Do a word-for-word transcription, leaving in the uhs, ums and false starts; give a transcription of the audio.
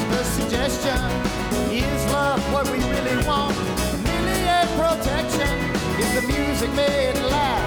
the suggestion. Is love what we really want? Merely a protection? Is the music made loud?